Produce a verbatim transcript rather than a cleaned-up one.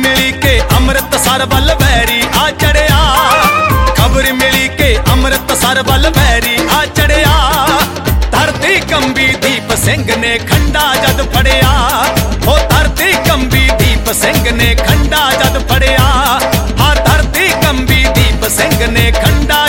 मिली के अमृतसर वल बैरी आ चढ़िया, खबर मिली के अमृतसर वल बैरी आ चढ़िया। धरती कंबी दीप सिंह ने खंडा जद फड़िया, हो धरती कंबी दीप सिंह ने खंडा जद फड़िया। हाँ धरती कंबी दीप सिंह ने खंडा